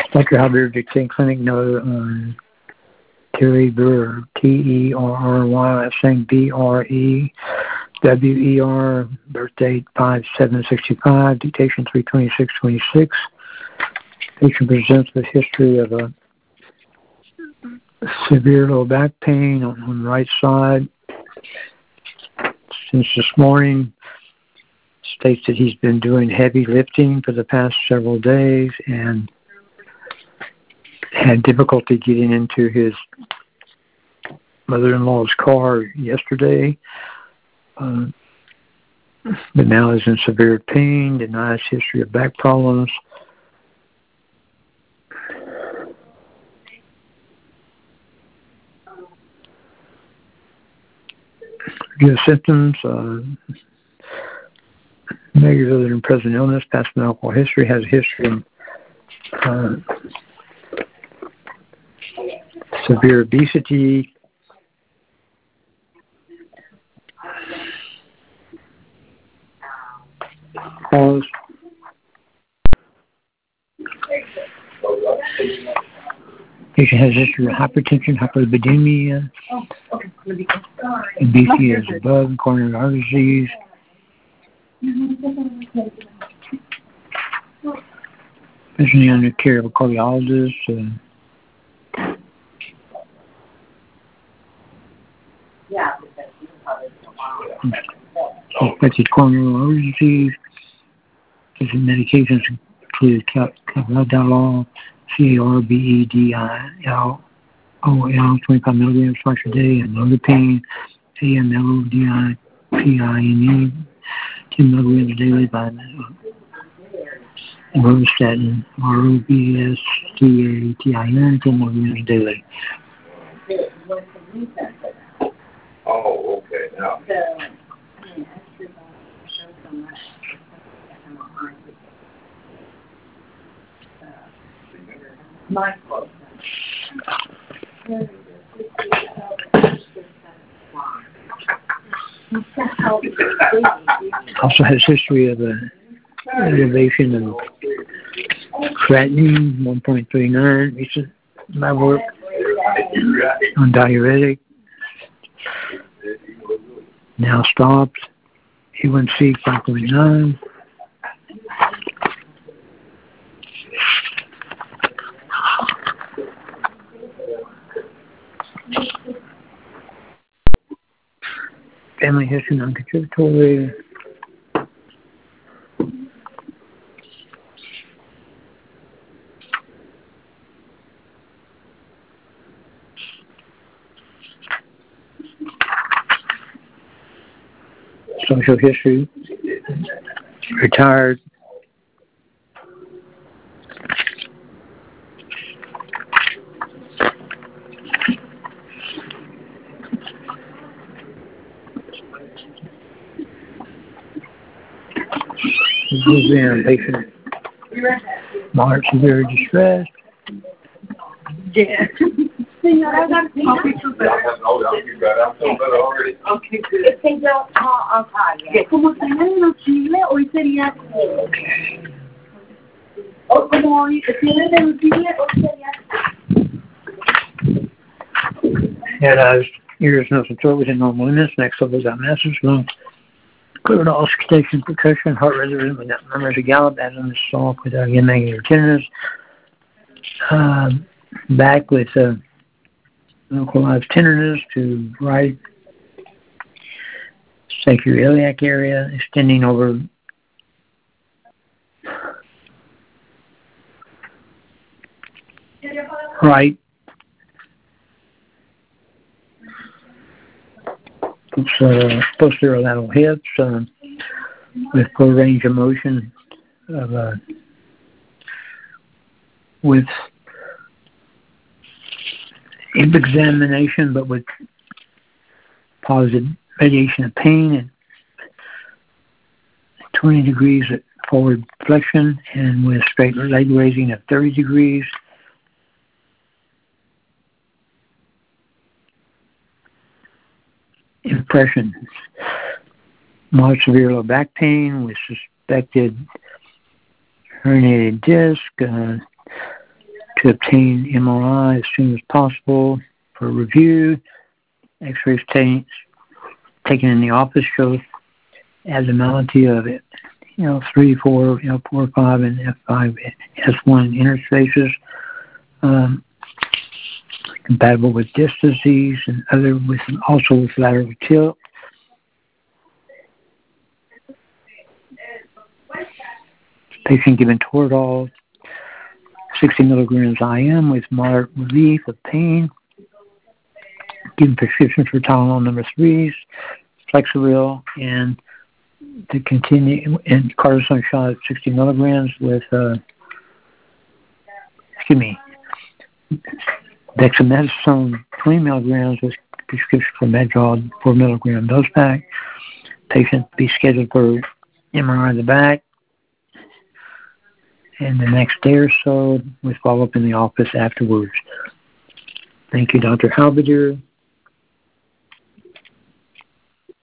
Dr. Javier Dictate Clinic note on Terry Brewer, Terry, last name Brewer, birth date 5/7/65, dictation 3/26/26. Patient presents with history of a severe low back pain on the right side since this morning. States that he's been doing heavy lifting for the past several days and had difficulty getting into his mother-in-law's car yesterday, but now is in severe pain, denies history of back problems. Due to symptoms, measures other than present illness, past medical history, has a history of severe obesity, pause. Patient has a history of hypertension, hyperlipidemia, obesity is above, coronary artery disease. Patient under care of a cardiologist. Suspected coronary artery disease. Patient medications include Carbedilol, Carbedilol, 25 milligrams twice a day, and Lidocaine, AMLODIPINE, 10 milligrams daily by Robistatin, ROBSTATIN, 10 milligrams daily. Oh, okay. Now. Also has history of elevation of creatinine 1.39. Recent lab work on diuretic. Now stopped. A1C 5.9. Family history non-contributory. Social history. Retired. Patient moderate severe distress. Yeah. Señora García. Okay, good. Es que yo, como tienen los chiles, hoy sería, o como hoy tienen deducible, hoy sería. Had ears, nose, and throat within normal limits. Next level got massive lung. Cleared auscultation, percussion, heart rhythm without murmurs or gallop, as in the song without negative tenderness. Back with localized tenderness to right sacroiliac area, extending over right posterolateral hips with full range of motion with hip examination, but with positive radiation of pain and 20 degrees at forward flexion and with straight leg raising at 30 degrees. Impressions. Moderate severe low back pain with suspected herniated disc, to obtain MRI as soon as possible for review. X-rays taken in the office show abnormality of 3, 4, 4, 5, and F5, S1 interfaces, compatible with disc disease and also with lateral tilt. Patient given Toradol, 60 milligrams IM with moderate relief of pain. Given prescriptions for Tylenol number 3s, Flexeril, and to continue, and cortisone shot at 60 milligrams with, dexamethasone 20 milligrams with prescription for Medrol 4 milligram dose pack. Patient be scheduled for MRI of the back and the next day or so with follow-up in the office afterwards. Thank you, Dr. Halberdier.